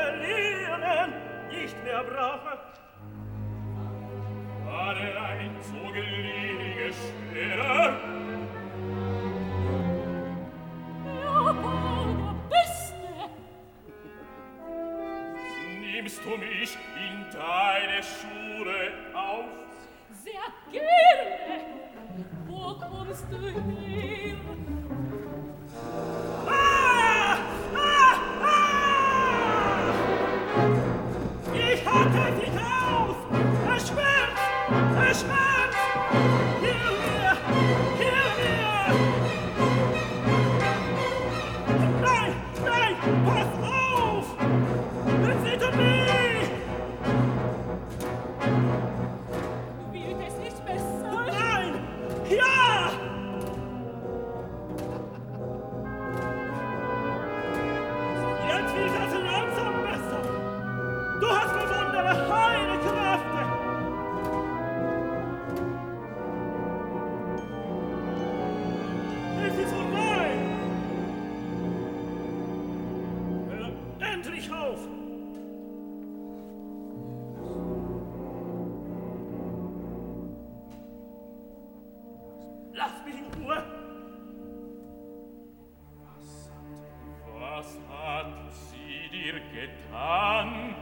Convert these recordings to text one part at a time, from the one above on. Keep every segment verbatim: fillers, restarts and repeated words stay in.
verlieren nicht mehr brauche. War er ein so geliebiger Scherer? Ja, der Beste. Nimmst du mich in deine Schure auf? Sehr gerne. Wo kommst du her? Ah! Ah! Ah! Ich hatte dich auf! Es schmerzt! Es schmerzt! Hier mir! Hier mir! Nein! Nein! Pass auf! Es sieht um mich! Wird es nicht besser? Nein! Ja! Jetzt wird es langsam besser. Du hast besondere heile Kräfte. Es ist vorbei. Hör endlich auf. Lass mich in Ruhe. Was hat sie dir getan?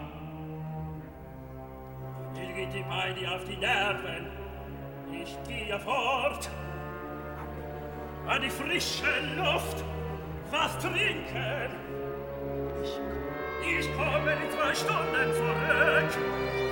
Mir geht die beide auf die Nerven. Ich gehe fort. An die frische Luft. Was trinken? Ich, ich komme in zwei Stunden zurück.